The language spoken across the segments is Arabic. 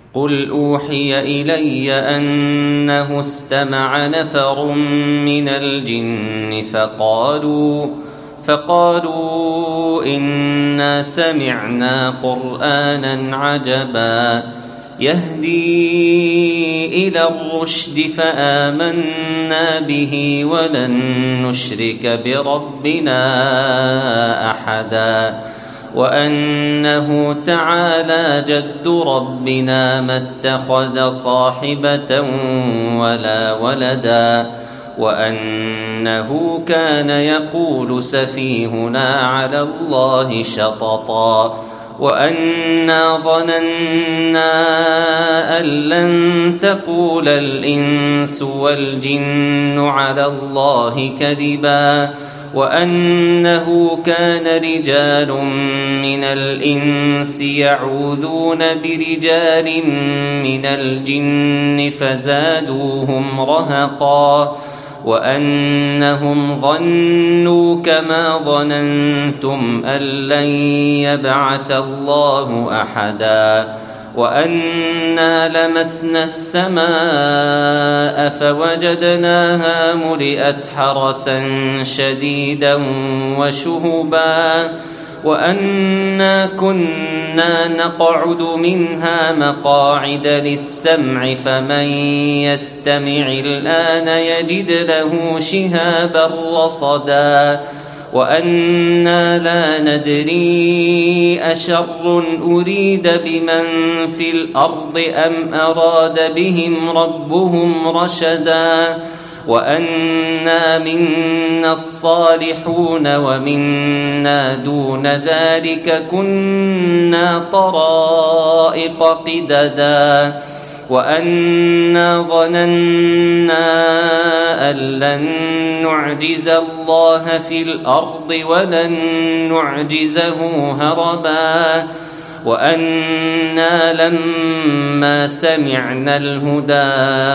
قل أوحي إلي أنه استمع نفر من الجن فقالوا إنا سمعنا قرآنا عجبا يهدي إلى الرشد فآمنا به ولن نشرك بربنا أحدا وأنه تعالى جد ربنا ما اتخذ صاحبة ولا ولدا وأنه كان يقول سفيهنا على الله شططا وأنا ظننا أن لن تقول الإنس والجن على الله كذبا وأنه كان رجال من الإنس يعوذون برجال من الجن فزادوهم رهقا وأنهم ظنوا كما ظننتم أن لن يبعث الله أحدا وأنا لمسنا السماء فوجدناها ملئت حرسا شديدا وشهبا وأنا كنا نقعد منها مقاعد للسمع فمن يستمع الآن يجد له شهابا رصدا وأنا لا ندري أشر أريد بمن في الأرض أم أراد بهم ربهم رشدا وأنا منا الصالحون ومنا دون ذلك كنا طرائق قددا وأنا ظننا أن لن نعجز الله في الأرض ولن نعجزه هربا وأنا لما سمعنا الهدى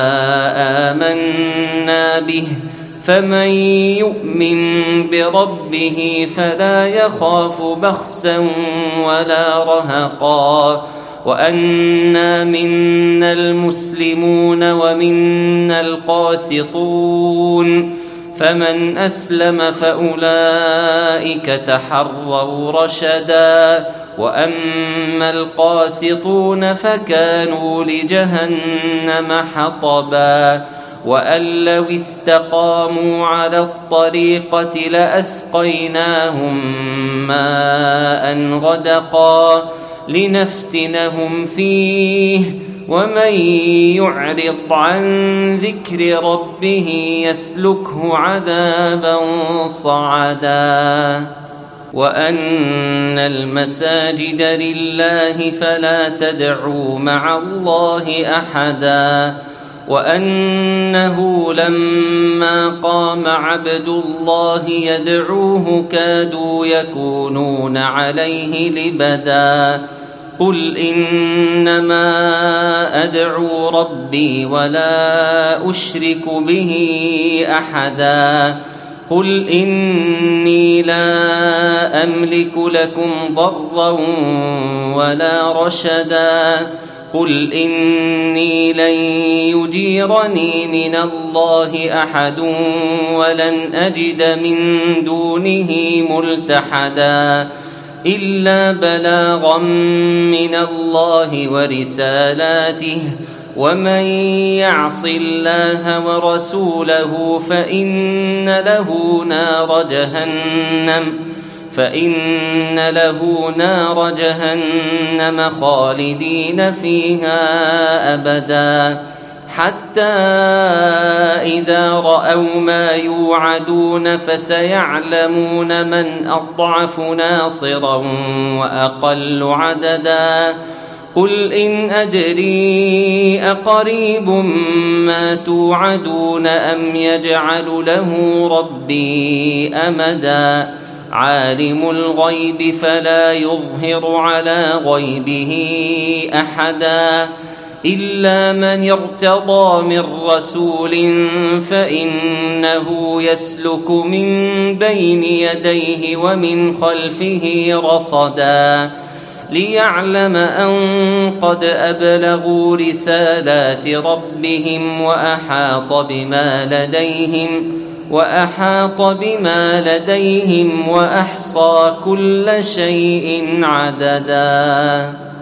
آمنا به فمن يؤمن بربه فلا يخاف بخسا ولا رهقا وأنا منا المسلمون ومنا القاسطون فمن أسلم فأولئك تحروا رشدا وأما القاسطون فكانوا لجهنم حطبا وأن لو استقاموا على الطريقة لأسقيناهم ماء غدقا لنفتنهم فيه ومن يعرض عن ذكر ربه يسلكه عذابا صعدا وأن المساجد لله فلا تدعوا مع الله أحدا وأنه لما قام عبد الله يدعوه كادوا يكونون عليه لبدا قل إنما أدعو ربي ولا أشرك به أحدا قل إني لا أملك لكم ضرا ولا رشدا قل إني لن يجيرني من الله أحد ولن أجد من دونه ملتحدا إلا بلاغا من الله ورسالاته ومن يعص الله ورسوله فإن له نار جهنم خالدين فيها أبدا حتى إذا رأوا ما يوعدون فسيعلمون من أضعف ناصرا وأقل عددا قل إن أدري أقريب ما توعدون أم يجعل له ربي أمدا عالم الغيب فلا يظهر على غيبه أحدا إلا من ارتضى من رسول فإنه يسلك من بين يديه ومن خلفه رصدا ليعلم أن قد أبلغوا رسالات ربهم وأحاط بما لديهم وأحصى كل شيء عددا.